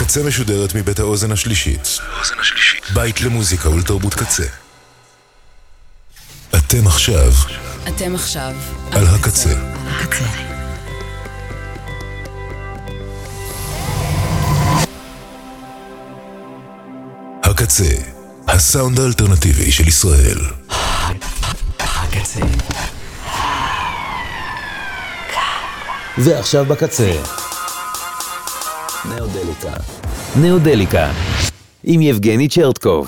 הקצה משודרת מבית האוזן השלישית. בית למוזיקה ולתרבות קצה. אתם עכשיו על הקצה. הקצה, הסאונד האלטרנטיבי של ישראל. הקצה. ועכשיו בקצה. נאודליקה. עם יבגני צ'רטקוב.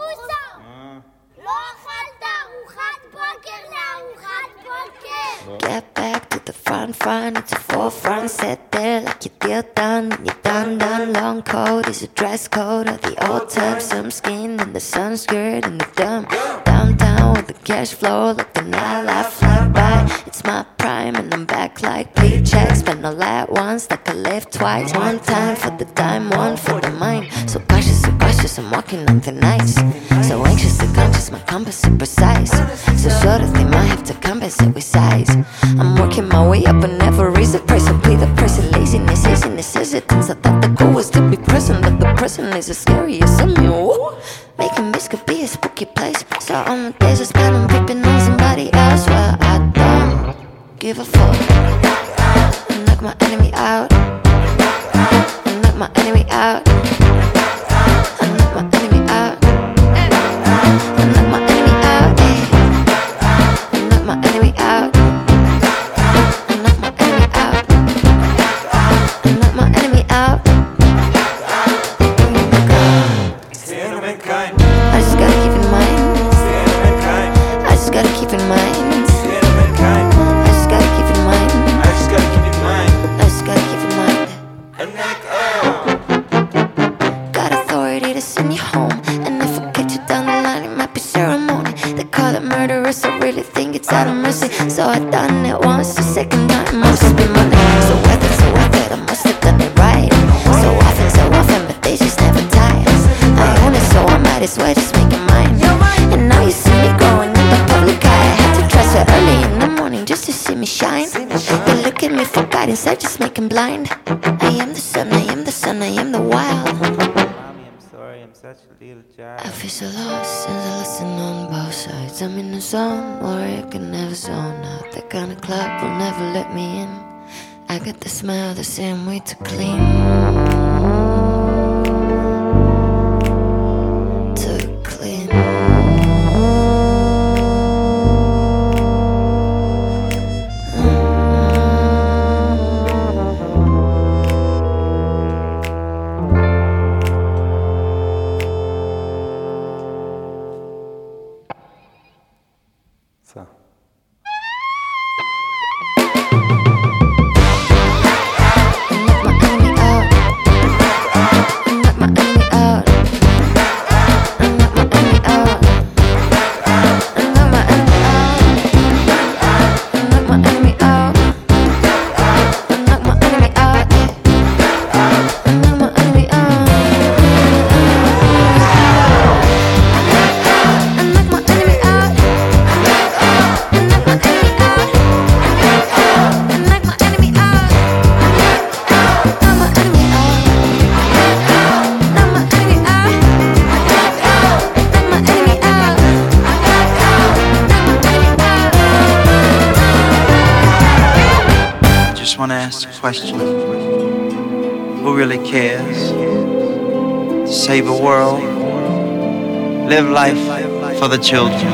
Get back to the front, it's a forefront. Sit there like you deal done, you're done. Long coat is a dress code of the old type. Some skin and the sunskirt and the dumb. Downtown with the cash flow, like the nightlife fly by. It's my prime and I'm back like paychecks. Spend all at once like I live twice. One time for the time, one for the mind. So cautious, I'm walking on the nights. So anxiously conscious, my compass is precise. So short of them, I have to compensate with size. I'm working my way up and never raise the price. So pay the price of laziness, hesitance. I thought the goal was to be present, but the present is as scary as some new. Making this could be a spooky place. So on the days I spend on peeping on somebody else. Well, I don't give a fuck. I knock my enemy out. I knock my enemy out. I knock my enemy out. I knock my enemy out. I knock my enemy out. I knock my enemy out. I knock my enemy out. I just gotta keep in mind. I just gotta keep in mind. I just gotta keep in mind. I just gotta keep in mind. Got authority to send you home, and if I get you down the line, it might be ceremony. They call it murderous, I really think it's out of mercy. So I done it once, the second time must be money. So worth it, I must have done it right. So often, but they just never tire. I own it, so I might as well just make it mine. And now you see me growing in the public eye. I had to try so early in the morning just to see me shine. They look at me for guidance, I just make them blind. I am the sun, I am the wild. I feel so lost since I listen on both sides. I'm in a zone where I can never zone out. That kind of club will never let me in. I got the smell the same way to clean. Question: who really cares? To save a world, live life for the children.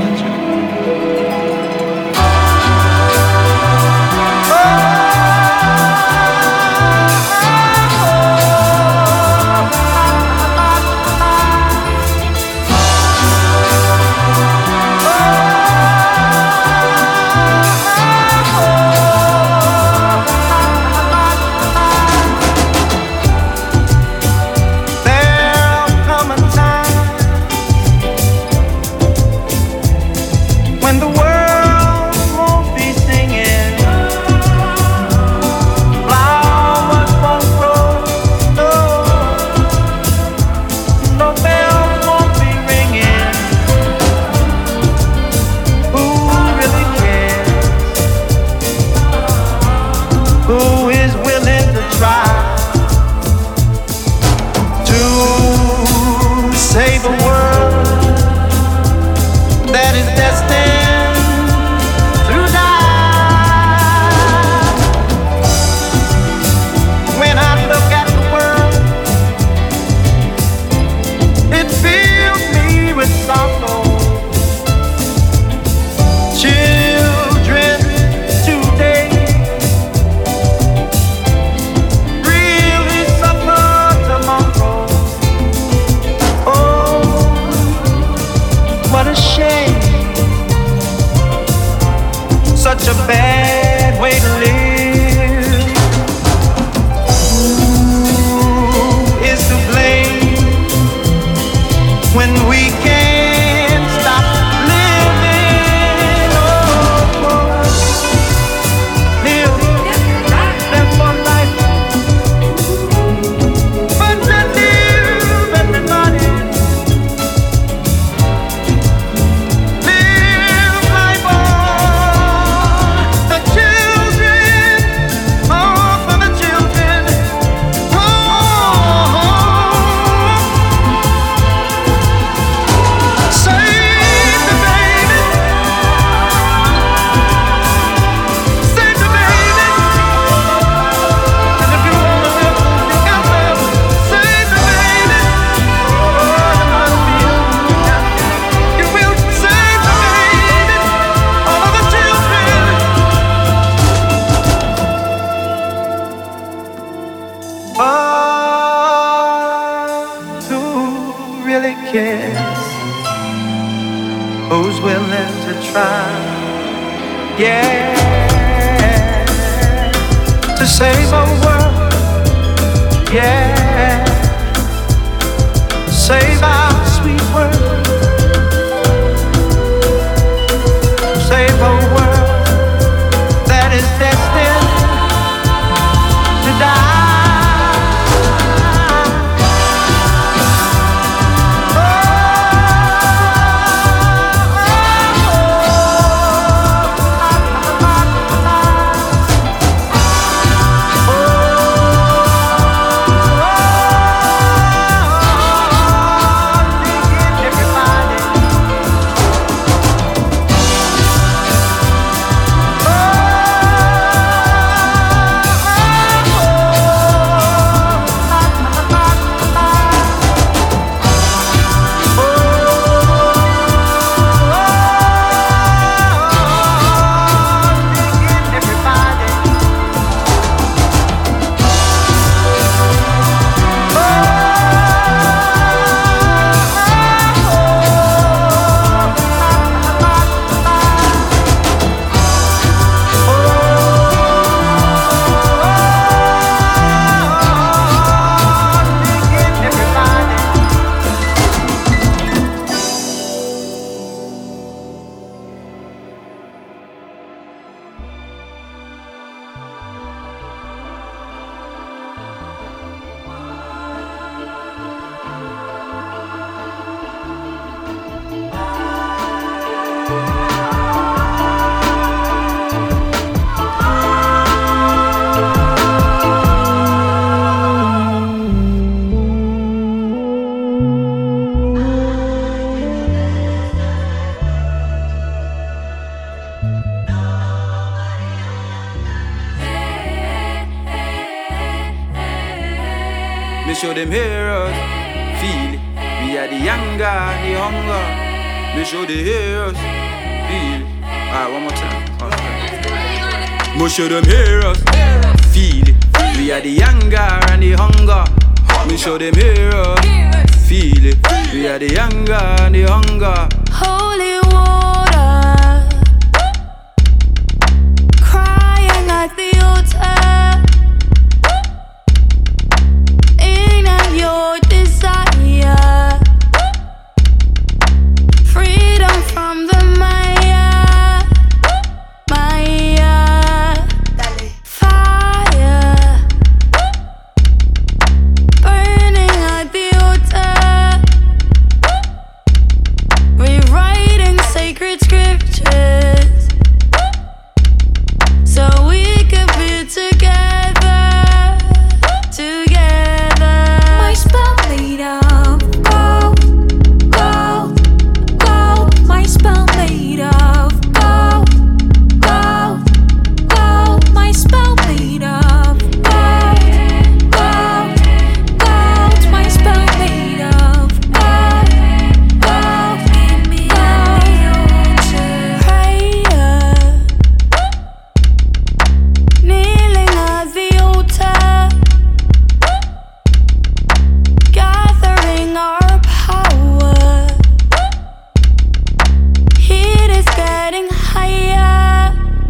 kiss. Who's willing to try? Yeah, to save our world. Yeah, save our sweet world. Save a world that is destined to die. Show them heroes, feel it. We are the younger, the hunger. We show the heroes, feel it. Alright, one more time. We show them heroes, feel it. We are the younger and the hunger. We show them heroes, feel it. We are the younger and the hunger. Holy water, crying at the altar. Your desire, freedom from the Maya, fire, burning at the altar, rewriting sacred scriptures, so we could be together. Spell made of gold, gold, gold. My spell made of gold, gold, gold. My spell made of gold, gold, gold. My spell made of gold, gold, gold. Prayer, kneeling at the altar. Gathering our power, heat is getting higher,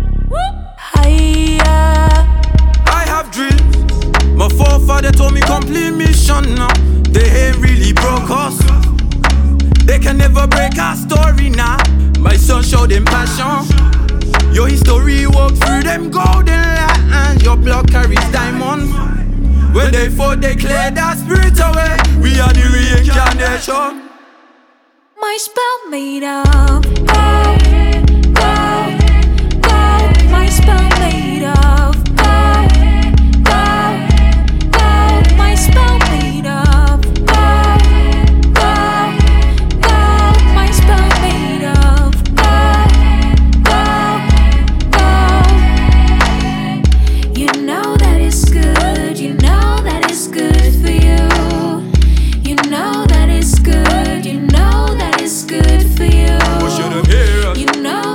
higher. I have dreams. My forefather told me complete mission now. They ain't really broke us. They can never break our story now. My son showed them passion. Your history walk through them golden lines. Your blood carries diamonds. When they fought, they cleared our spirit away. We are the reincarnation. My spell made of gold, gold, gold. My spell made of gold, gold, gold. My spell made of gold, gold, gold. My spell made of gold, gold, gold. You know that it's good. You know that it's good for you. You know that it's good. You know that it's good for you. What should I hear? You know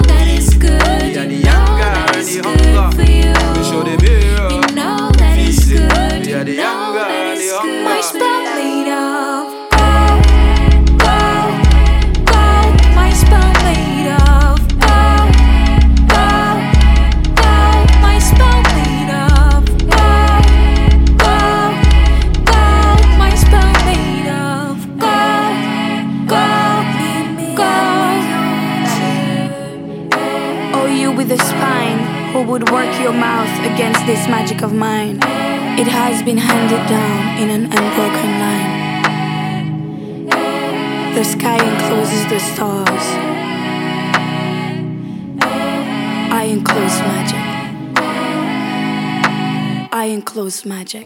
this magic of mine. It has been handed down in an unbroken line. The sky encloses the stars. I enclose magic. I enclose magic.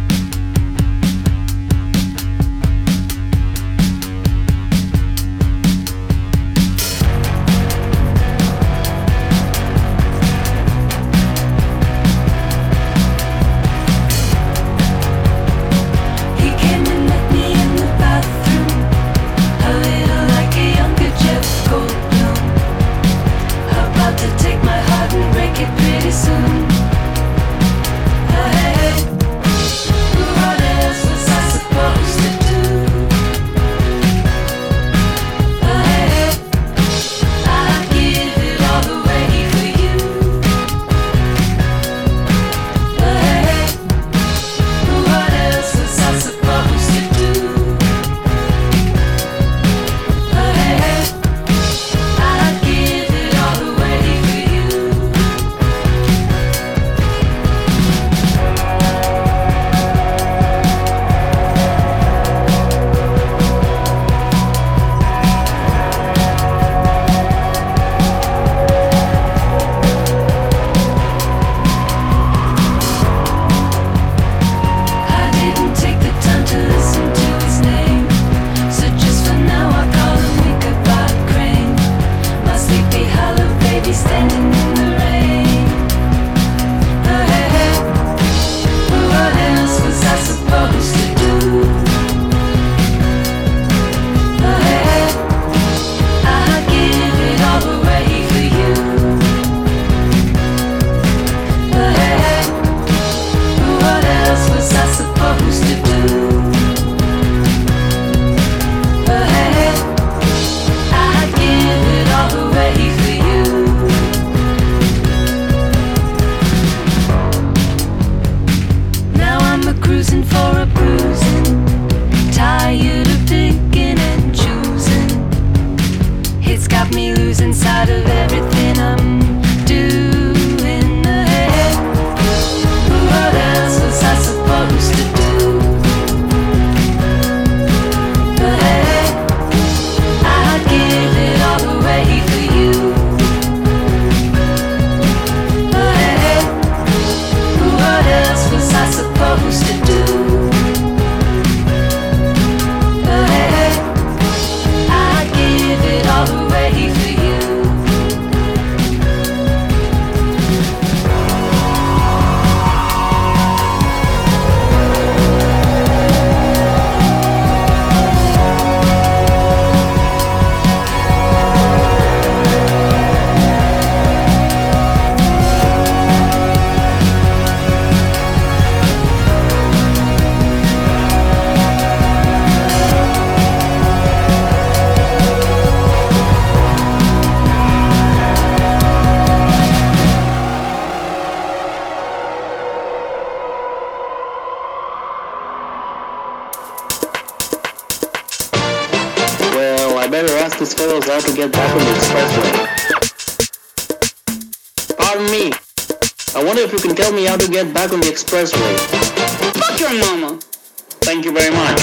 Pretty soon. Hey, what else was I supposed to do? Hey, I'd give it all away for you. Hey, what else was I supposed to do? Hey, I'd give it all away for you. I didn't take the time to listen to his name, so just for now I call him Ichabod Crane. My sleepy hollow baby standing in the rain. Hey, what else was I supposed to do? Hey, I'd give it all away for you. Hey, what else was I supposed to do? Hey, I'd give it all away for you. Now I'm a cruising for a bruising, tired of picking and choosing. It's got me losing sight of everything I'm doing. Hey, what else was I supposed to do? Hey, I'd give it all away for you. Hey, what else was I supposed to do? Hey, I'd give it all away for you. Well, I better ask these fellows how to get back on the expressway. Pardon me. I wonder if you can tell me how to get back on the expressway. Fuck your mama. Thank you very much.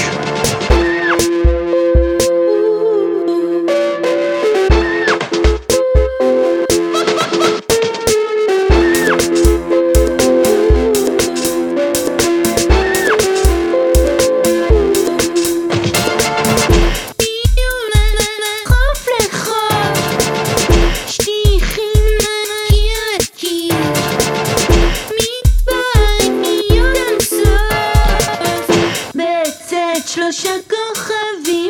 שלושה כוכבים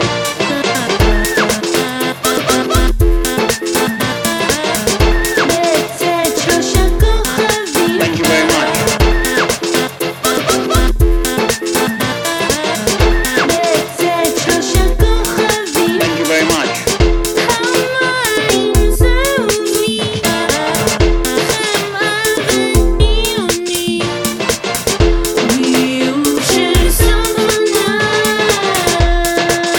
בצאת שלושה כוכבים Thank you very much. בצאת שלושה כוכבים Thank you very much. המים זהובים חמה וניונים ביום של סוף עונה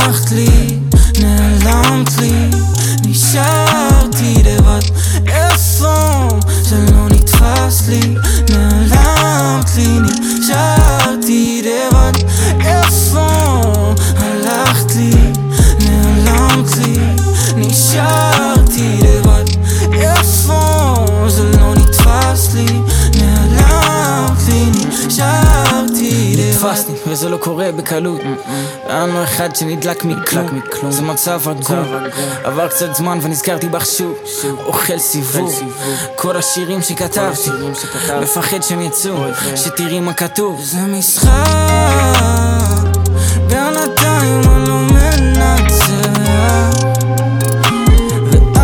הלכת לי, נעלמת לי, נשארתי לבד. איפה? זה לא נתפס לי, נעלמת לי, נשארתי לבד. איפה? הלכת לי, נעלמת לי, נשארתי לבד. איפה? זה לא נתפס לי, נעלמת לי, נשארתי לבד. נתפסתי וזה לא קורה בקלות. אין לו אחד שנדלק מכלום, זה מצב עגום. עבר קצת זמן ונזכרתי בך שוב, אוכל סיבוב. כל השירים שכתבתי, מפחד שהם יצאו, שתראי מה כתוב. זה משחק, בינתיים אני לא מנצח. ואת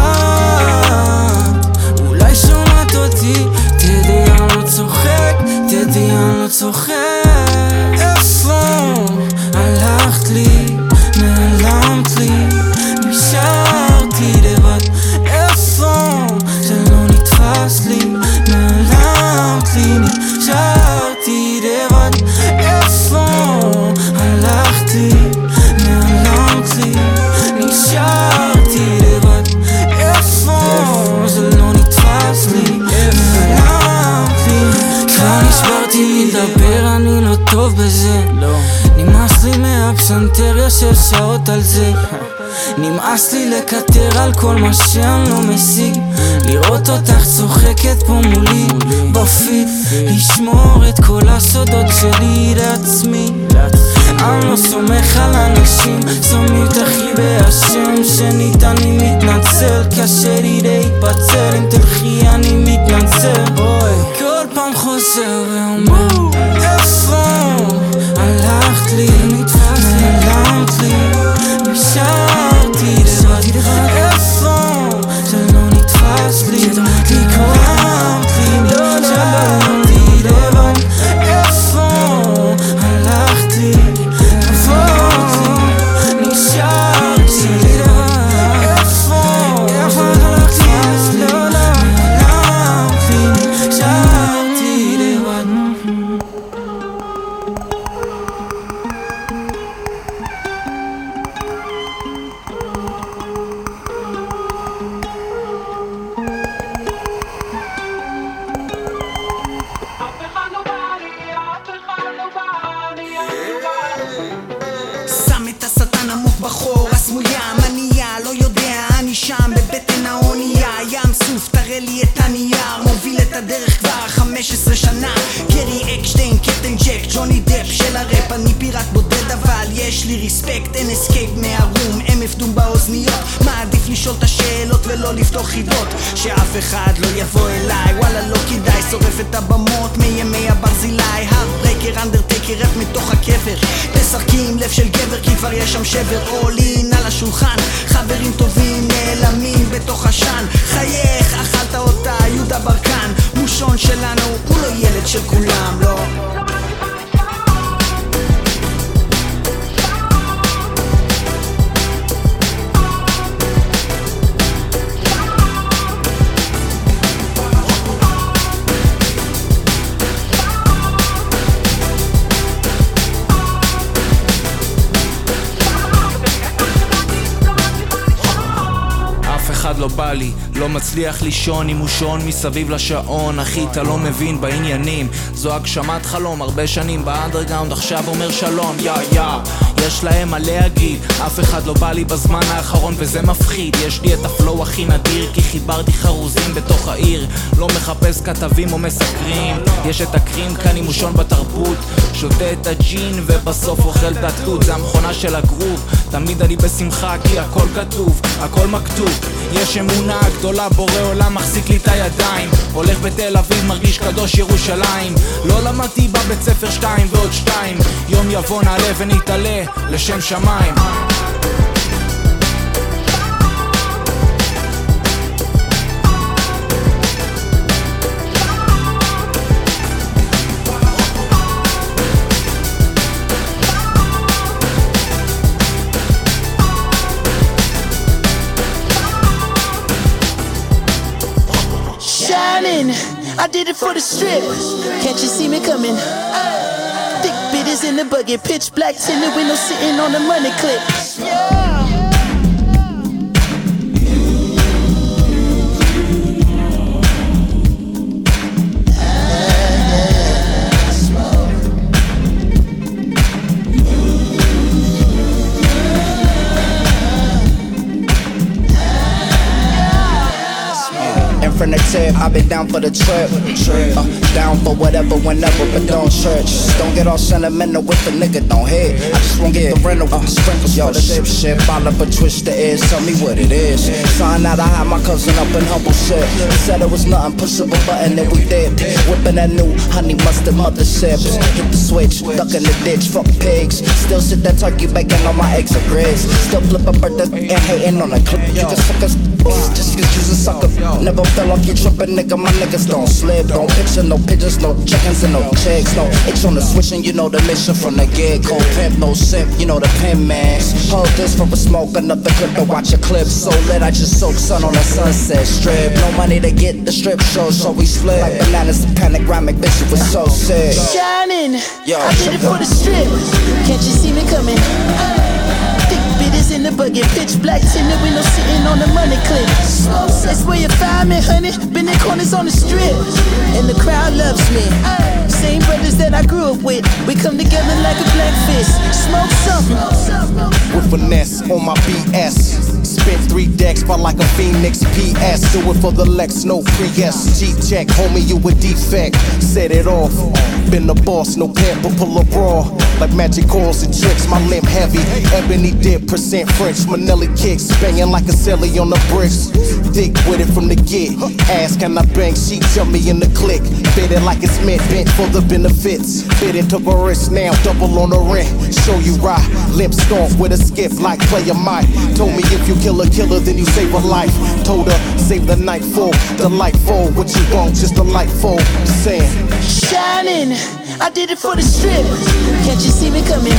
אולי שומעת אותי, תדעי אני לא צוחק, תדעי אני לא צוחק. איפה? הלכת לי, נעלמת לי, נשארתי לבד. איפה? זה לא נתפס לי, נעלמת לי, נשארתי לבד. איפה? הלכת לי, נעלמת לי, נשארתי לבד. איפה? זה לא נתפס לי, נעלמת לי. כבר נשברתי לדבר, אני לא טוב בזה. נמאס לי מהפסנתר, יושב שעות על זה. נמאס לי לקטר על כל מה שאני לא משיג. לראות אותך צוחקת פה מולי בפיד, לשמור את כל הסודות שלי לעצמי. אני לא סומך על אנשים, שמים תחי בהשם שניתן. אני מתנצל, קשה לי להתפצל, אם תלכי אני מתנצל. כל פעם חוזר ואומר איפה? הלכת לי, נעלמת לי, נשארתי לבד. איפה? זה לא נתפס לי, נעלמת לי, נשארתי לבד. איפה? הלכת לי, נשארתי לבד. איפה? הלכת לי, נעלמת לי, נשארתי לבד. שם את השטן עמוק בחור הסמויה, מנייה, לא יודע, אני שם בבטן האונייה. ים סוף, תראה לי את הנייר, מוביל את הדרך כבר 15 שנה. גרי אקשטיין, קפטן ג'ק, ג'וני דפ של הראפ. אני פיראט בודד אבל יש לי ריספקט, אין אסקייפ מהרום, MF דום באוזניות. מעדיף לשאול את השאלות ולא לפתוח חידות, שאף אחד לא יבוא אליי, וואלה לא כדאי. שורף את הבמות מימי הברזילי, הארדברייקר, אנדרטייקר, רap מתוך הקבר. תשחקי עם לב של גבר כי כבר יש שם שבר. אולין על השולחן, חברים טובים נעלמים בתוך השן. חייך, אכלת אותה, יהודה ברקן. מושון שלנו, הוא לא ילד של כולם, לא. לא בא לי, לא מצליח לישון עם מושון מסביב לשעון. אחי אתה לא מבין בעניינים, זו הגשמת חלום. הרבה שנים באנדרגאונד, עכשיו אומר שלום. יש להם מה להגיד, אף אחד לא בא לי בזמן האחרון וזה מפחיד. יש לי את הפלואו הכי נדיר כי חיברתי חרוזים בתוך העיר. לא מחפש כתבים או מסקרים, יש את הקרים כאן עם מושון בתרבות. שותה את הג'ין ובסוף אוכל את התות, זה המכונה של הגרוב. תמיד אני בשמחה כי הכל כתוב, הכל מכתוב. יש אמונה גדולה, בורא עולם מחזיק לי את הידיים. הולך בתל אביב, מרגיש קדוש ירושלים. לא למדתי בבית ספר 2 ועוד 2, יום יבוא נעלה ונתעלה לשם שמיים. I did it for the strip. Can't you see me coming? Thick bitches in the buggy, pitch black tinted window sitting on the money clip. I've been down for the trip, down for whatever, whenever, but don't church. Don't get all sentimental with the nigga, don't hit. I just won't get the rental with the sprinkles. Yo, the shit, Oliver twist the ears, tell me what it is. Sign out, I had my cousin up in humble shit. Said it was nothing, push up a button and we did. Whipping that new honey mustard mother sips. Hit the switch, duck in the ditch, fuck pigs. Still sit that turkey bacon on my eggs and grits. Still flip a birthday and hating on the clip. You can suck us, just cause you's a sucker. Never fell off your trippin', nigga, my niggas don't slip. Don't picture no pigeons, no chickens and no chicks. No H on the switch and you know the mission from the gig. Cold pimp, no simp, you know the pin man. Hold this for a smoke, another clip to watch a clip. So lit, I just soak sun on a sunset strip. No money to get the strip show, so we split. Like bananas, the panoramic bitch, it was so sick. Shining, yo, I did it for the strip. Can't you see me coming? Thick bitters in the bucket, pitch black in the window, sitting on the money clip. That's where you find me, honey. Been in corners on the strip, and the crowd loves me. Same brothers that I grew up with, we come together like a black fist. Smoke something with finesse on my BS. Spent 3 decks, felt like a Phoenix PS. Do it for the Lex, no pre-S. G-check, homie, you a defect. Set it off. Been the boss, no pimp, but pull a bra. Like magic calls and tricks, my limb heavy. Ebony dip, percent French. Manelli kicks, banging like a celly on the bricks. Dick with it from the get. Ask can I bang, she jump me in the click. Bit it like it's mint, bent for the benefits. Bit it, took a risk, now double on the rent. Show you right, limp stomp with a skip like player Mike. Told me if you kill a killer, then you save a life. Told her, save the night for delightful. What you want, just delightful. Saying, shining, I did it for the strip. Can't you see me coming?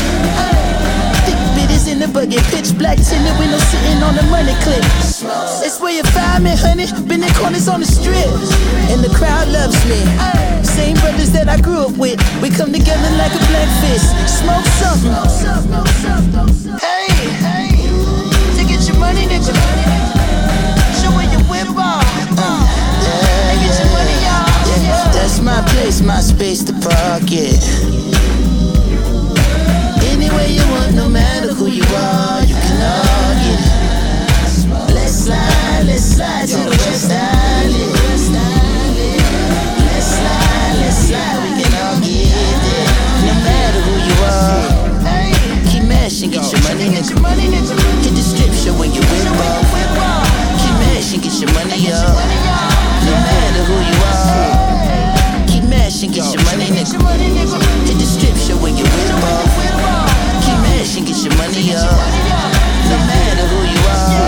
Thick bitters in the bucket, pitch black in the window, sitting on the money clip. It's where you find me, honey. Been in corners on the strip, and the crowd loves me. Same brothers that I grew up with, we come together like a black fist. Smoke something. Hey, to get your money, nigga. Show where you whip off. And get your money, y'all. Yeah, that's my place, my space to park it. Anywhere you want, no matter who you are, you can all get it. Let's slide to the West Island. Let's slide, we can all get it. No matter who you are, keep mashing, get your money, nigga. Hit the strip show when you whip off. Keep mashing, get your money up. No matter who you are, keep mashing, get your money, nigga. Hit the strip show when you whip off. Keep mashing, get your money up. No matter who you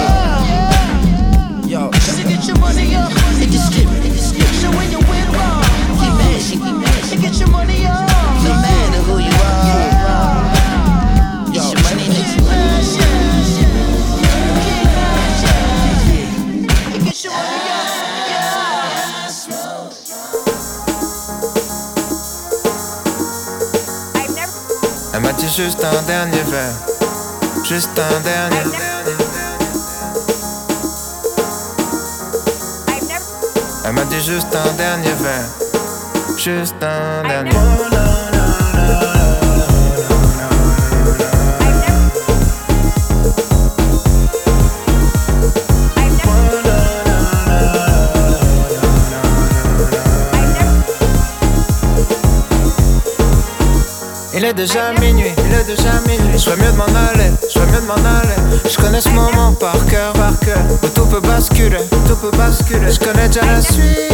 are, yo, get your money up. Hit the strip show when you whip off. Keep mashing, get your money up. No matter who you are, get your money, nigga. Get your money up. Elle m'a dit juste un dernier verre, juste un dernier. Elle m'a dit juste un dernier verre, juste un dernier. Il est déjà minuit, je ferais mieux de m'en aller, je connais ce moment par cœur, où tout peut basculer, je connais déjà la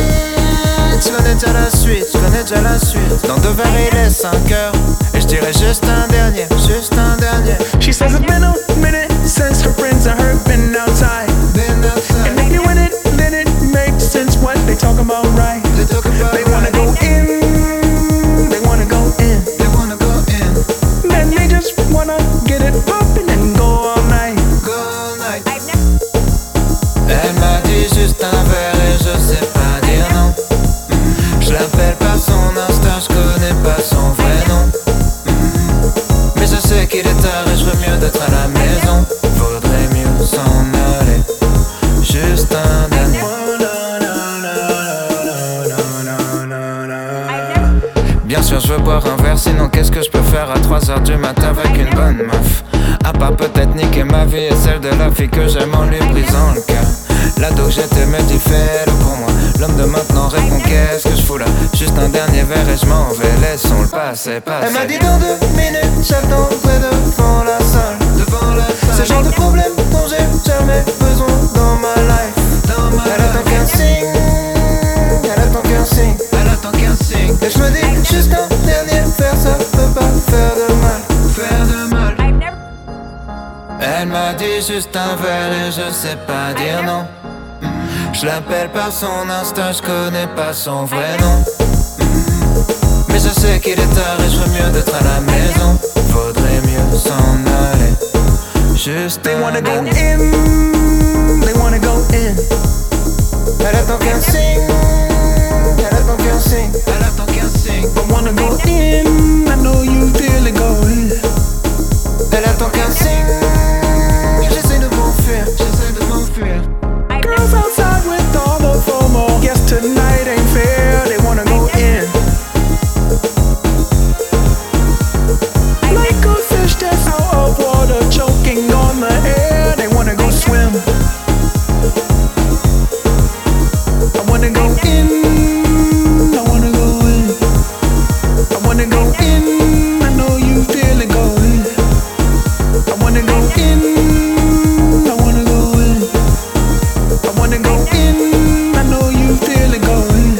suite, dans 2 verres il est 5 heures, et je dirais juste un dernier. She says it's been a minute since her friends and her been outside. And if you in it, then it makes sense what they talk about, right? They wanna go in, they wanna go in. Then they just wanna get it poppin' and go all night. Elle m'a dit juste un verre et je sais pas dire non. Je l'appelle pas son Insta, je connais pas son vrai nom. Mais je sais qu'il est tard et je veux mieux d'être à la maison. 3h du matin avec une bonne meuf. À part peut-être niquer ma vie et celle de la fille que j'aime en lui brisant le cœur. L'ado que j'étais me dit fais-le pour moi. L'homme de maintenant répond qu'est-ce que je fous là. Juste un dernier verre et je m'en vais, laissons le passer. Elle m'a dit dans 2 minutes, j'attendrai devant la salle. C'est le genre de problème dont j'ai jamais besoin dans ma life. Elle attend qu'un signe, elle attend qu'un signe, elle attend qu'un signe. Et je me dis juste un dernier verre, ça peut pas faire de mal. Elle m'a dit juste un verre et je sais pas dire non. Je l'appelle par son Insta, je connais pas son vrai nom. Mais je sais qu'il est tard et je ferais mieux d'être à la maison. Faudrait mieux s'en aller. Juste they wanna go in, they wanna go in. Elle attend qu'un signe, elle attend qu'un signe, elle attend qu'un signe. I wanna go in, I know you feel it go in. Elle attend qu'un signe. J'essaie de m'enfuir, j'essaie de m'enfuir. Girls outside with all the FOMO. Yes, tonight ain't fair, they wanna go in. Like a fish that's out of water, choking on the air, they wanna go swim. I wanna go in, I wanna go in. I wanna go in, I know you feel it go in. I wanna go in, I wanna go in. I wanna go in, I know you feel it go in.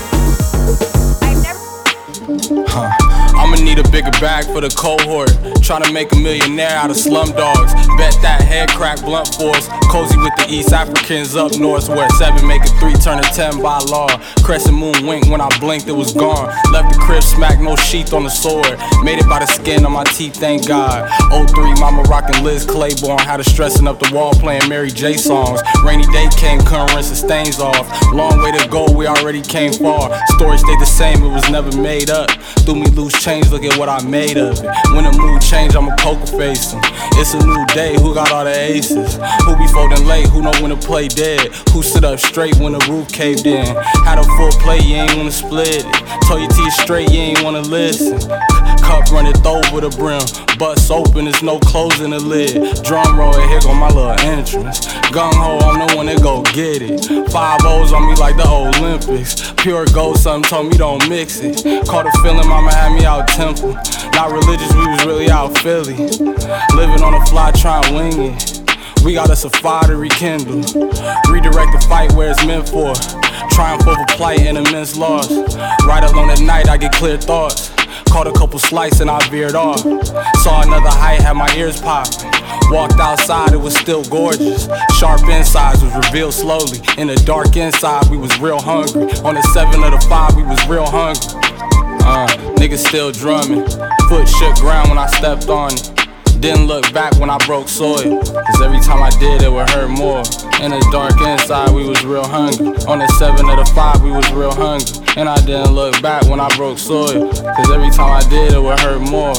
I'ma need a bigger bag for the cohort. Tryna make a millionaire out of slum dogs. Bet that head crack blunt force. Cozy with the East Africans up north, where 7 make a 3 turn a 10 by law. Crescent moon wink when I blinked, it was gone. Left the crib smack, no sheath on the sword. Made it by the skin on my teeth, thank God. 03, mama rockin' Liz Claiborne. Had her stressing up the wall playing Mary J songs. Rainy day came, couldn't rinse the stains off. Long way to go, we already came far. Story stayed the same, it was never made up. Threw me loose change, look at what I made of it. When the mood change, I'ma poker face him. It's a new day, who got all the aces? Who be folding late, who know when to play dead? Who sit up straight when the roof caved in? Had a full plate, you ain't wanna split it. Told your teeth straight, you ain't wanna listen. Cup runneth over the brim, bust open, there's no closing the lid. Drum roll, here go my little entrance. Gung ho, I'm the one that go get it. 5 O's on me like the Olympics. Pure gold, something told me don't mix it. Caught a feeling, mama had me out temple. Not religious, we was really out Philly. Living on the fly, trying wing it. We got us a fire to rekindle. Redirect the fight where it's meant for. Triumph over plight and immense loss. Right alone at night, I get clear thoughts. Caught a couple slices and I veered off. Saw another height, had my ears popping. Walked outside, it was still gorgeous. Sharp insides was revealed slowly. In the dark inside, we was real hungry. On the 7 of the 5, we was real hungry. Niggas still drumming. Foot shook ground when I stepped on it. Didn't look back when I broke soil, cause every time I did it would hurt more. In the dark inside we was real hungry. On the 7 of the 5 we was real hungry. And I didn't look back when I broke soil, cause every time I did it would hurt more.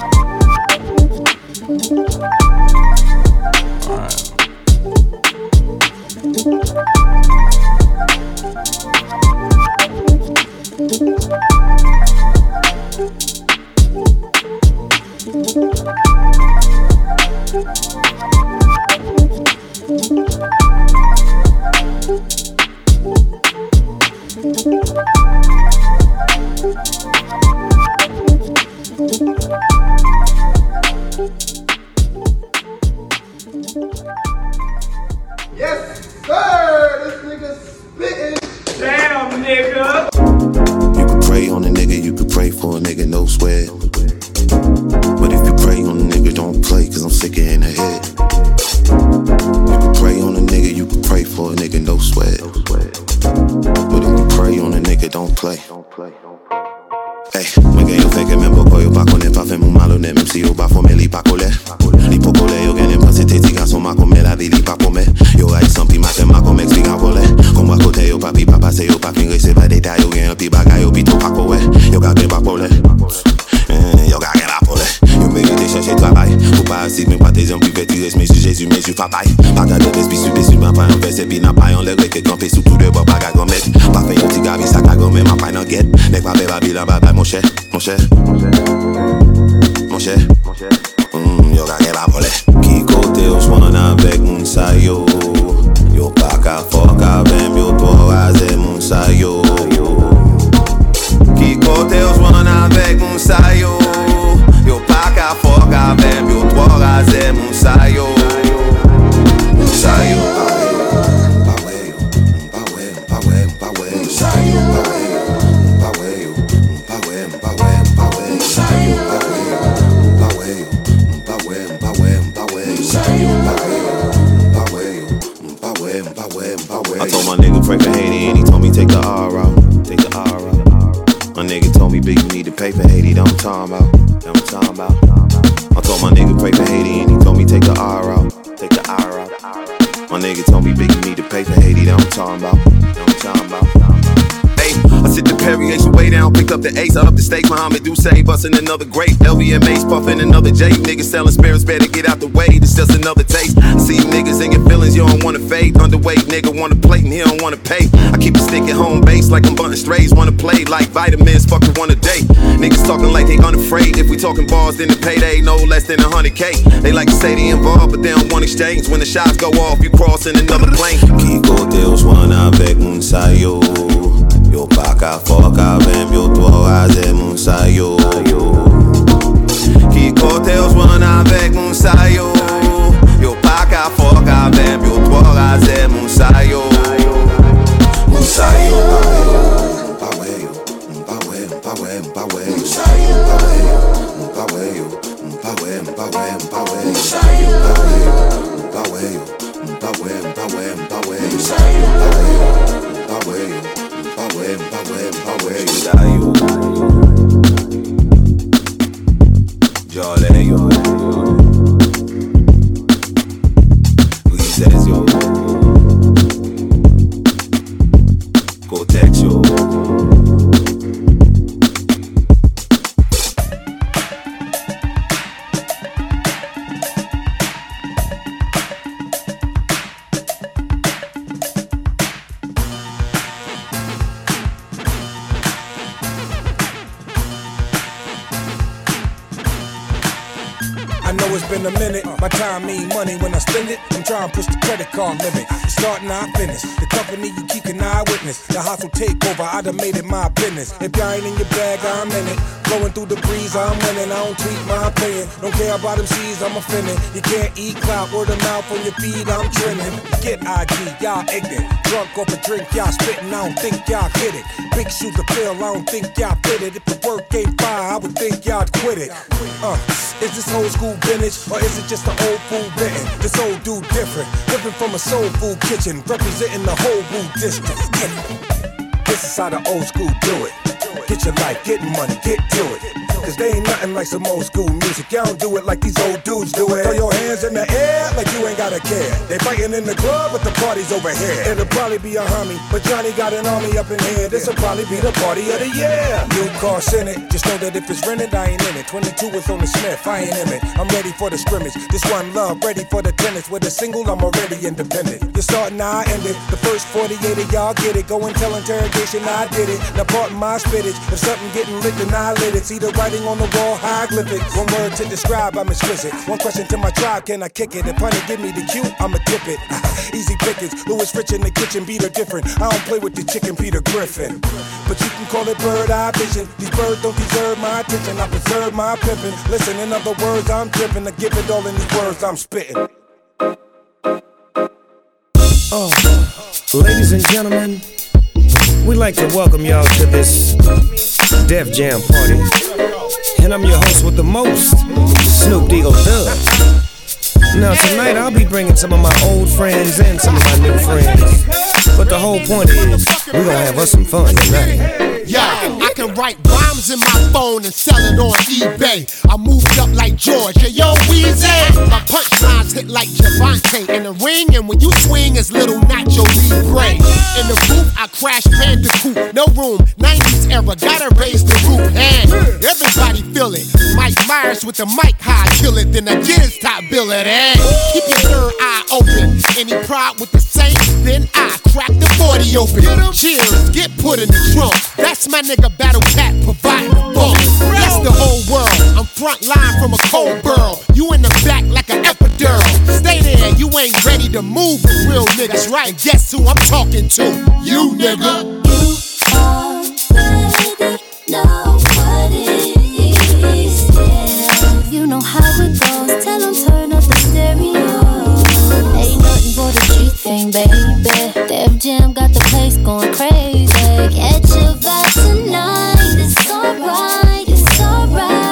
Yes, sir! This nigga spittin'. Damn, nigga! You can pray on a nigga, you can pray for a nigga, no sweat. But if you pray on a nigga, don't play, cause I'm sicker in the head. You can pray on a nigga, you can pray for a nigga, no sweat. But if you pray on a nigga, don't play. Hey, mwen gen yo feke men poko yo pa konen pa fe moun malone. Mem si yo pa fome li pa kole. Li po kole yo gen panse te ti gason ma kome la vi li pa pome. Yo ay sampi maten ma kom explica vole. Kom wa kote yo papi pa pase yo pa fin rese pa deta yo gen pi bagay yo pi to pa kowe. Yo ka gen pa pole. Yo ka gen pa pole. Yo merite chercher travail. Ou pa asid men pa te jan prive ti res men su Jésus men su papay. Pa gade despi su desu ma pa yon verse pi na pa yon legre ke kampe sou tout de bo bagay gomet. Pa fe yon ti gavi sa ka gomet ma pa yon get. Nek pa be babi la babay mon cher, mon cher. Mon cher. Yo gagné la volée. Qui côté ou swan avec moun sa yo. Yo pa ka fok avem yo to raze moun sa yo. Qui côté ou swan avec moun sa yo. Yo pa ka fok avem yo to raze moun sa yo. Moun sa yo. I told my nigga pray for Haiti and he told me take the R out. Take the R out. My nigga told me big you need to pay for Haiti. That I'm talking about. I told my nigga pray for Haiti and he told me take the R out. Take the R out. My nigga told me big you need to pay for Haiti. That I'm talking about. I sit the Perrier way down, picked up the ace, I up the steak, Muhammad Duce, bustin' another grape, LV and Mace, puffin' another J, niggas selling spirits, better get out the way, this just another taste. I see you niggas in your feelings, you don't wanna fade, underweight nigga wanna plate and he don't wanna pay. I keep a stick at home base like I'm bunting strays, wanna play like vitamins, fucking one a day. Niggas talking like they unafraid, if we talking bars then the payday no less than 100K. They like to say they involved but they don't want exchange, when the shots go off you crossing another plane. Kiko Deus wanna avec un sayo. Yo pa ka fok avem yo to raze moun sa yo. Ki kote ou swan avek moun sa yo. Yo pa ka fok avem yo to raze moun sa yo. Moun sa yo. Mpa we yo. Mpa we. Moun sa yo. Mpa we yo. Mpa we. Moun sa yo. Mpa we yo. Mpa we. Moun sa yo. Mpa we yo. Sayo, yo le yo, Luis yo, Cortex yo. It's been a minute, my time mean money when I spend it. I'm trying to push the credit card limit. Starting, I finish. The company you keep an eyewitness. The hustle take over, I done made it my business. If y'all ain't in your bag, I'm in it. Blowing through the breeze, I'm winning. I don't tweet my opinion. Don't care about them C's, I'm offended. You can't eat clout, word of mouth on your feed, I'm trending. Get IG, y'all ignorant. Drunk off a drink, y'all spitting, I don't think y'all get it. Big shoes to fill, I don't think y'all fit it. If the work ain't fire, I would think y'all quit it. Is this old school vintage, or is it just an old food bitten? This old dude different, living from a soul food kitchen, representing the whole Wu district. This is how the old school do it. Get your life, get money, get to it. Cause they ain't nothing like some old school music. Y'all don't do it like these old dudes do it. Throw your hands in the air like you ain't gotta care. They fighting in the club, but the party's over here. It'll probably be a homie, but Johnny got an army up in here. This'll probably be the party of the year. New car Senate, just know that if it's rented, I ain't in it. 22 is on the Smith, I ain't in it. I'm ready for the scrimmage. This one love, ready for the tennis. With a single, I'm already independent. You're starting, I end it. The first 48 of y'all get it. Go and tell interrogation, I did it. Now pardon my spittage. If something getting lit, then I lit it. See the writing on the wall, hieroglyphics. One word to describe, I'm exquisite. One question to my tribe, can I kick it? If honey give me the cue, I'ma tip it. Easy pickings, Louis Rich in the kitchen, beat her different. I don't play with the chicken, Peter Griffin. But you can call it bird eye vision. These birds don't deserve my attention. I preserve my pimpin'. Listen, in other words, I'm tripping. I give it all in these words I'm spitting. Ladies and gentlemen, we'd like to welcome y'all to this Def Jam party. And I'm your host with the most, Snoop Deagle Thug. Now tonight I'll be bringing some of my old friends and some of my new friends. But the whole point is, we're gonna have us some fun tonight. Yo, I can write rhymes in my phone and sell it on eBay. I moved up like George, yo Weezy. My punchlines hit like Javante in the ring, and when you swing, it's little Nacho Libre. In the booth, I crash Bandicoot, no room, 90s era, gotta raise the roof, and everybody feel it. Mike Myers with the mic high, kill it, then again it's top billet, and keep your third eye open. Any pride with the Saints, then I crack the 40 open. Cheers, get put in the trunk. That's my nigga Battle Cat providing the funk. That's the whole world. I'm I'm front line from a cold burl. You in the back like an epidural. Stay there, you ain't ready to move with real niggas, right? And guess who I'm talking to? You, nigga. You already know what it is, yeah. You know how it goes, tell them turn up the stereo. Ain't nothing but a G thing, baby. Def Jam got the place going crazy. Catch your vibe tonight, it's alright, it's alright.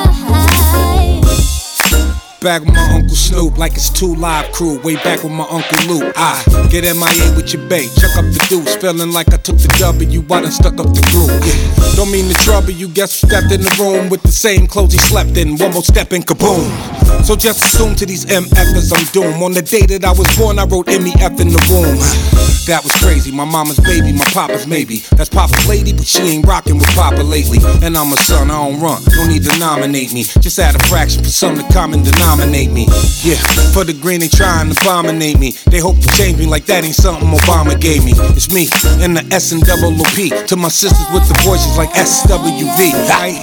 Back with my Uncle Snoop like it's 2 Live Crew. Way back with my Uncle Luke. I get MIA with your bae, chuck up the deuce. Feeling like I took the W, I done stuck up the groove. Yeah. Don't mean to trouble you, guess who stepped in the room with the same clothes he slept in. One more step and kaboom. So just assume to these MFers I'm doomed. On the day that I was born, I wrote MEF in the womb. That was crazy, my mama's baby, my papa's maybe. That's Papa's lady, but she ain't rocking with Papa lately. And I'm a son, I don't run, no need to nominate me. Just add a fraction for something to common denominate me. Yeah, for the green they trying to abominate me. They hope to change me like that ain't something Obama gave me. It's me and the S and double OP. To my sisters with the voices like SWV, right?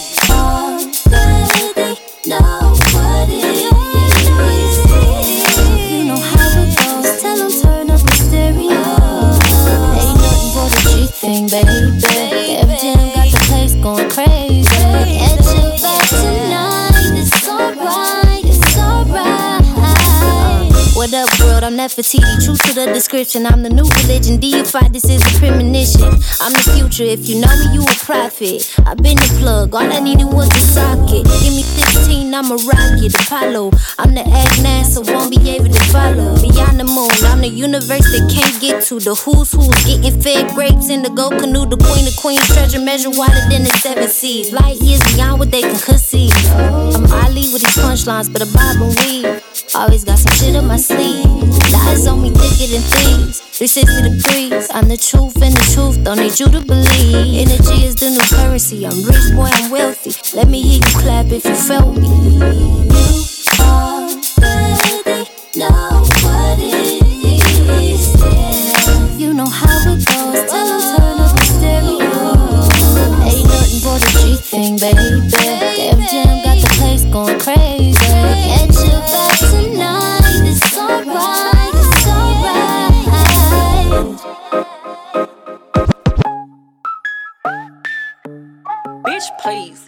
You know what it is. You know how it goes, tell them turn up the stereo. Ain't nothing but a G thing, baby. Def Jam got the place going crazy. Catch your vibe tonight, it's alright, it's alright. What up, world? I'm Nefertiti, true to the description. I'm the new religion, deified, this is a premonition. I'm the future, if you know me, you a prophet. I've been the plug, all I needed was a socket. Give me 15, I'm a rocket, Apollo. I'm the Agnes, so won't be able to follow. Beyond the moon, I'm the universe that can't get to. The who's getting fed grapes in the gold canoe. The queen of queens, treasure measure wider than the 7 seas. Light years beyond what they can conceive. I'm Ali with these punchlines, but a bob and weave. Always got some shit up my sleeve. Lies on me thicker than thieves. 360 degrees. I'm the truth and the truth don't need you to believe. Energy is the new currency. I'm rich, boy, I'm wealthy. Let me hear you clap if you felt me. You already know what it is, yeah. You know how it goes. Tell them turn up the stereo. Ain't nothing but a G thing, baby. Def Jam got the place going crazy. Catch your vibe tonight, it's alright, it's alright. Bitch, please.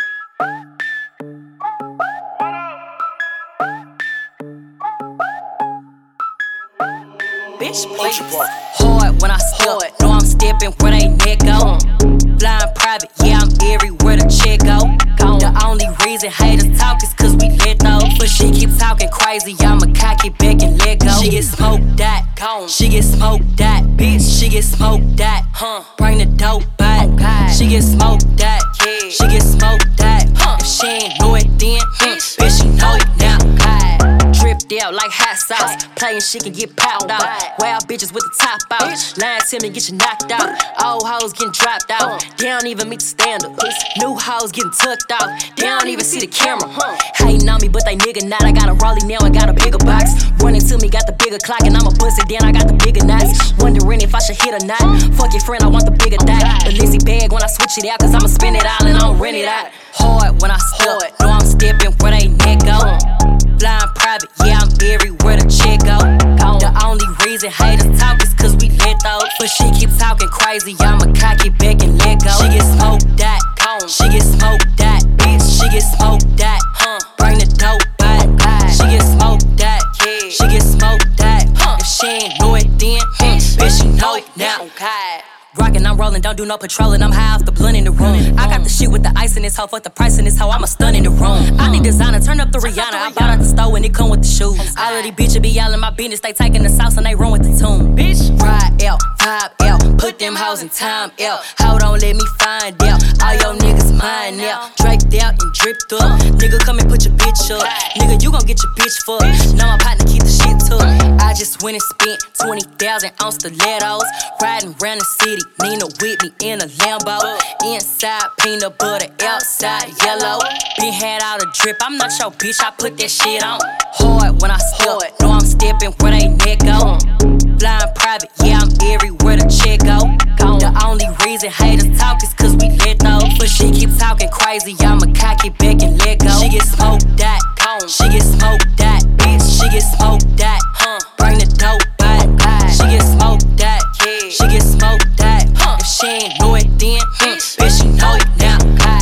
Bitch, please. Hard when I step, know I'm stepping where they neck go. Flying private, yeah, I'm everywhere the check go. The only reason haters talk is cause we let those. But she keep talking crazy, I'ma cock it back and let go. She get smoked that, she get smoked that, bitch, she get smoked that, bring the dope back. She get smoked that, she get smoked that. If she ain't know it then, bitch, she know it now. Dripped out like hot sauce, playing shit can get popped out. Wild bitches with the top out, lying to me get you knocked out. Old hoes getting dropped out, they don't even meet the standard. New hoes getting tucked out, they don't even see the camera. Hating on me, but they nigga not. I got a Raleigh now, I got a bigger box. Running to me, got the bigger clock, and I'ma bust it down. I got the bigger knots. Wondering if I should hit or not. Fuck your friend, I want the bigger dot. But Lizzie bag when I switch it out, cause I'ma spin it all and I don't rent it out. Hard when I step, know I'm stepping where they neck go. Flying private, yeah, I'm everywhere the check go. The only reason haters talk is cause we let those. But she keep talking crazy, I'ma cock it back and let go. She get smoked that, she get smoked that, bitch, she get smoked that, bring the dope back. She get smoked that, she get smoked that. If she ain't know it then, bitch, she know it now. Rockin', I'm rollin', don't do no patrolling. I'm high off the blunt in the room. I got the shit with the ice in this hoe, fuck the price in this hoe. I'm a stun in the room. I need designer, turn up the Rihanna. I bought out the store and it come with the shoes. All of these bitches be all in my business. They taking the sauce and they run with the tune. Bitch, ride out, vibe out, put them hoes in time out. Hold on, let me find out. All your niggas mine now. Draped out and dripped up. Nigga, come and put your bitch up. Nigga, you gon' get your bitch fucked. Now my partner keep the shit tucked. I just went and spent 20,000 on stilettos. Riding around the city. Nina with me in a Lambo. Inside peanut butter, outside yellow. Been had all the drip, I'm not your bitch, I put that shit on. Hard when I step, know I'm stepping where they neck go. Flying private, yeah, I'm everywhere the check go. The The only reason haters talk is cause we lit though. But she keep talking crazy, I'ma cock it back and let go. She get smoked that, she get smoked that, bitch. She get smoked that, bring the dope back. She get smoked that, she get smoked that. If she ain't know it then, bitch, you know it now.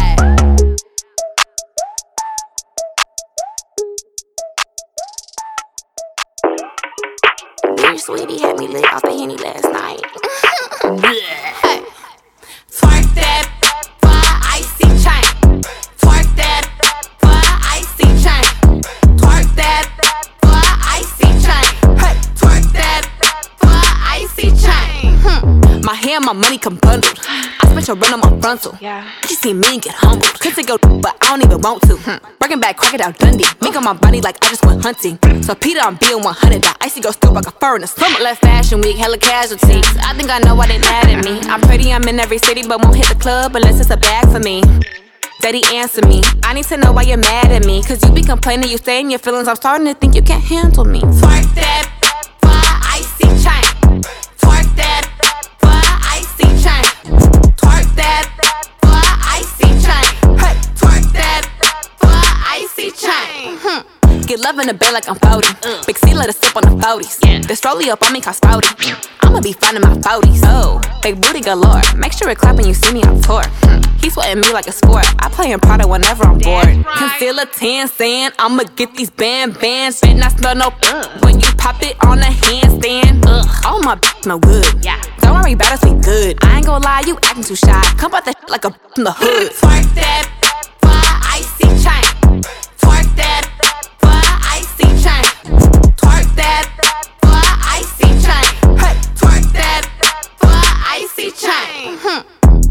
Dear sweetie had me lit off the Henny last night. Hey. Twerk that for a icy chain. Twerk that for a icy chain. Twerk that for a icy chain. Hey, twerk that for a icy chain. My hair, my money come bundled. I spent your run on my frontal. Yeah. You see me and get humbled. Could take a but I don't even want to. Breaking back, Crocodile Dundee. Mink on my body like I just went hunting. So Peter, I'm being 100. That icy go still like a fur in the summer. Left fashion week, hella casualties. I think I know why they mad at me. I'm pretty, I'm in every city, but won't hit the club unless it's a bag for me. Daddy, answer me. I need to know why you're mad at me. Cause you be complaining, you stay in your feelings. I'm starting to think you can't handle me. Twerk that for a icy chain. Twerk that for a icy chain. Twerk that for a icy chain. Hey, twerk that for a icy chain. Get love in the bed like I'm 40. Big C let us sip on the 40s. This rollie up on me cause Spouty. I'ma be finding my 40s. Oh, big booty galore. Make sure it clap when you see me on tour. He's sweating me like a sport. I play in Prada whenever I'm bored. Concealer 10 saying I'ma get these bands. Bet not smell no when you pop it on a handstand. Oh my no good. Don't worry about us, we good. I ain't gon' lie, you acting too shy. Come out the like a from the hood. Twerk that for a icy chain. Twerk that for a icy chain. Twerk that for a icy chain. Hey, twerk that for a icy chain.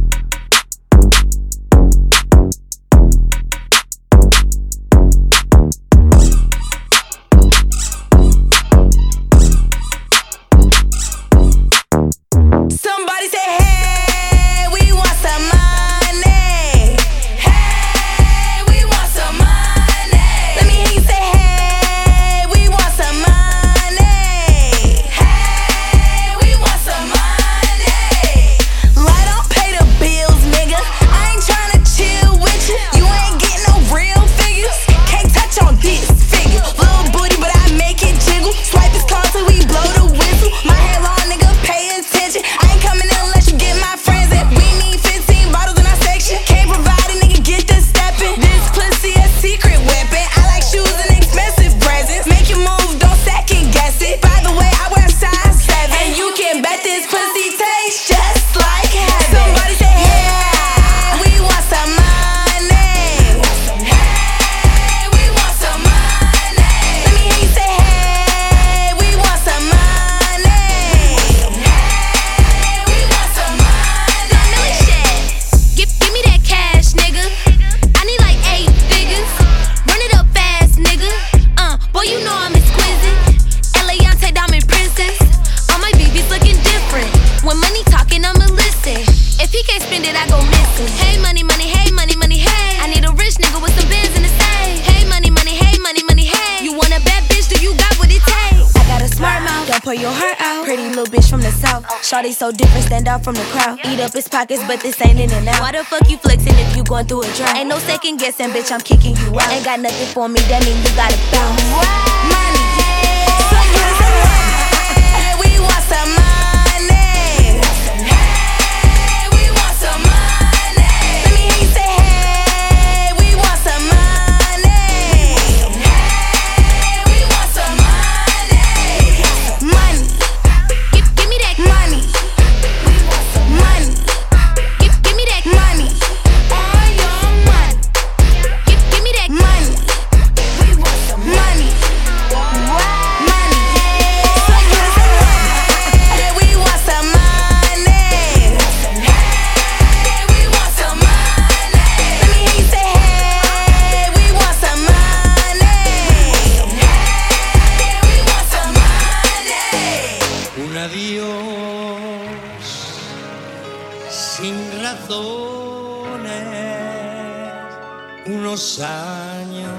Somebody say, hey, we want some money. Hey, we want some money. Let me hear you say, hey, we want some money. Hey, we want some money. Right on, pay the bills, nigga. I ain't tryna chill with you. You ain't getting no real figures. Can't touch on this figure. Little booty, but I make it jiggle. Swipe his card till we blow the whistle. My hair long, nigga, pay attention. I ain't coming in unless you get my friends in. We need 15 bottles in our section. Can't provide a nigga, get the steppin'. This pussy a secret weapon. I like shoes and expensive presents. Make you move, don't second guess it. By the way, I wear size 7. And you can bet this pussy tastes just like heaven. Somebody say, hey, we want some money. Hey, we want some money. Let me hear you say, hey, we want some money. Hey, we want some money. No Millie shit. Give me that cash, nigga. I need like 8 figures. Run it up fast, nigga. Boy, you know I'm exquisite. Eliante diamond princess. All my babies looking different. When money talking, I'ma listen. If he can't spend it, I go missing. Hey, money, money, hey, money, money, hey. I need a rich nigga with some bands in the safe. Hey, money, money, hey, money, money, hey. You want a bad bitch? Do you got what it takes? I got a smart mouth, don't pour your heart out. Pretty little bitch from the south. Shawty so different, stand out from the crowd. Eat up his pockets, but this ain't in and out. Why the fuck you flexing if you going through a drought? Ain't no second guessing, bitch, I'm kicking you out. Ain't got nothing for me, that mean you gotta bounce. Money. Hey, we want some money. Hey, we want some money. Let me hear you say, hey, we want some money. Hey, we want some money. Money. Give me that money. Money. Give me that money. All your money. Give me that money. Money. Unos años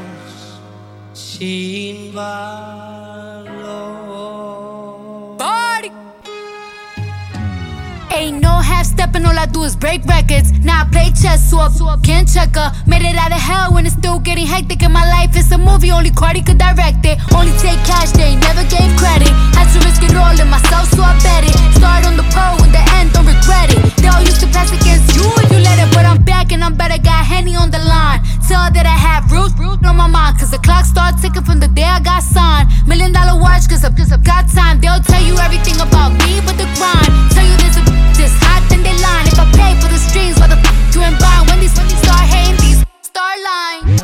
sin valor. Party. Ain't no half-stepping, all I do is break records. Now I play chess, so I can't check her. Made it out of hell when it's still getting hectic. In my life, it's a movie, only Cardi could direct it. Only take cash, they never gave credit. Had to risk it all in myself, so I bet it. Start on the pole, in the end, don't regret it. They all used to pass against you if you let it, but I'm back and I'm better. Got Henny on the line. Tell her that I have roots on my mind, cause the clock starts ticking from the day I got signed. $1 million watch, cause I've got time. They'll tell you everything about me but the grind. Tell you there's a this hot, then they line. If I pay for the streams, what the you ain't buying? When these start hating, these start lying.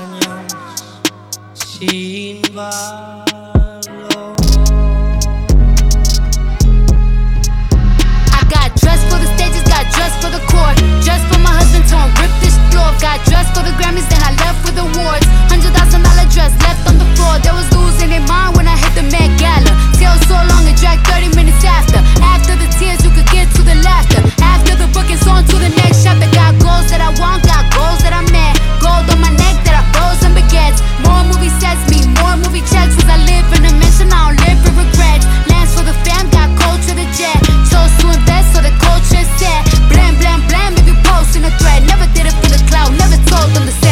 I got dressed for the stages, got dressed for the court. Dressed for my husband, tone, rip this floor. Got dressed for the Grammys, then I left with awards. $100,000 dress left on the floor. There was losing their mind when I hit the Met Gala. Tail so long it dragged 30 minutes after. After the tears, you could get to the laughter. After the book, it's on to the next chapter. Got goals that I want, got goals that I met. Gold on my neck that I froze and baguettes. More movie sets, me more movie checks. Cause I live in a mansion, I don't live in regrets. Lands for the fam, got cold to the jet. Chose to invest, so the culture is set. Blam, blam, blam, if you post in a thread. Never did it for the cloud, never told them to set.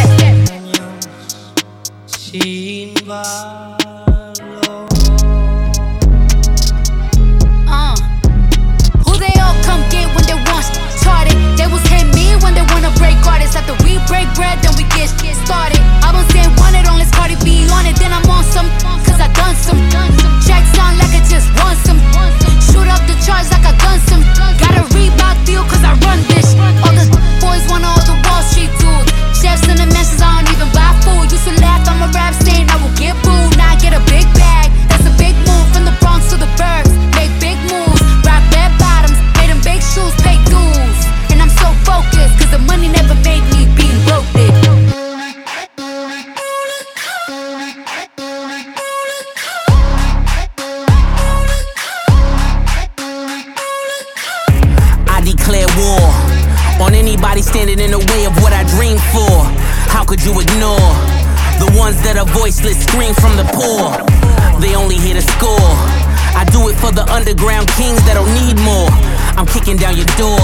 Who they all come get when they want started? They was hit me when they wanna break artists. After we break bread, then we get started. I won't say want it unless Cardi be on it. Then I'm on some, cause I done some. Checks sound like I just want some. Shoot up the charge like I done some. Got a Reebok deal cause I run this. All the boys want all the Wall Street dudes. Chefs in the messes, I don't even buy food. Used to laugh, I'm a rap stain, I will get booed. Now I get a big bag, that's a big move. From the Bronx to the Burbs, make big moves. Rock red bottoms, made them big shoes, pay dues. And I'm so focused, cause the money never made me be broke it. I declare war on anybody standing in the way of what I dream for. How could you ignore the ones that are voiceless, scream from the poor? They only hear the score. I do it for the underground kings that don't need more. I'm kicking down your door.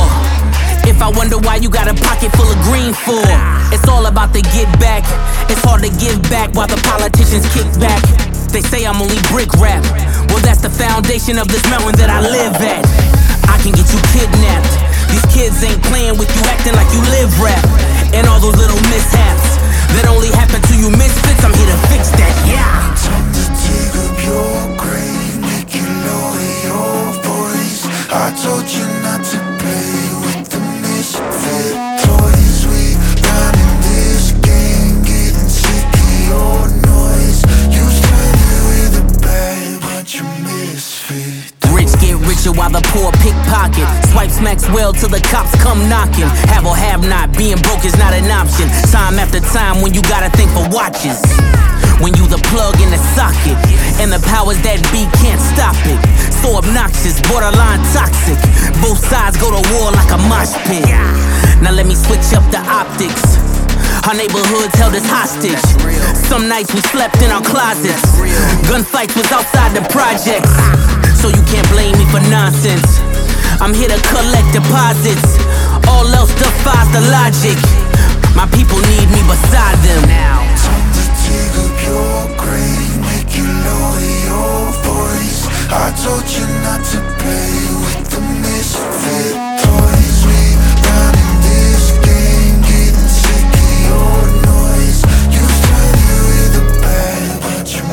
If I wonder why you got a pocket full of green for, it's all about the get back. It's hard to give back while the politicians kick back. They say I'm only brick rap. Well, that's the foundation of this mountain that I live at. I can get you kidnapped. These kids ain't playing with you, acting like you live rap. And all those little mishaps that only happen to you misfits, I'm here to fix that, yeah. Time to dig up your grave, make you lower your voice. I told you not to play with the misfit toys. We running this game, getting sick of your noise. You started with a bag, but you misfit. Rich get richer while the poor pickpocket. Swipe smacks well till the cops come knocking. Have or have not, being broke is not an option. Time after time when you gotta think for watches. When you the plug in the socket, and the powers that be can't stop it. So obnoxious, borderline toxic. Both sides go to war like a mosh pit. Now let me switch up the optics. Our neighborhoods held us hostage. Some nights we slept in our closets. Gunfights was outside the projects. So you can't blame me for nonsense. I'm here to collect deposits. All else defies the logic. My people need me beside them now. Time to dig up your grave, make you lower your voice. I told you not to play with the misfit toys. We running this game, getting sick of your noise. You started with a bag, but you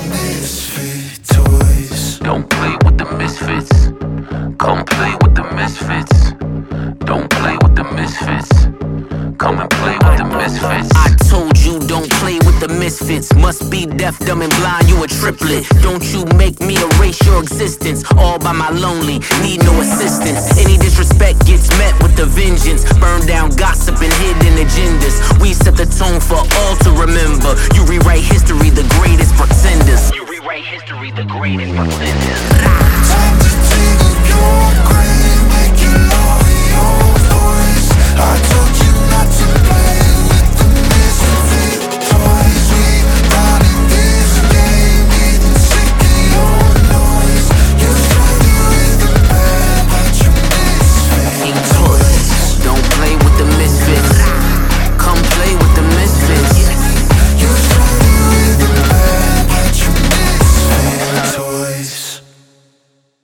misfit toys. Don't play with the misfits. Come play with the misfits. Don't play with the misfits. Come and play with the misfits. I told you don't play with the misfits. Must be deaf, dumb, and blind, you a triplet. Don't you make me erase your existence. All by my lonely, need no assistance. Any disrespect gets met with a vengeance. Burn down gossip and hidden agendas. We set the tone for all to remember. You rewrite history, the greatest pretenders. You rewrite history, the greatest pretenders.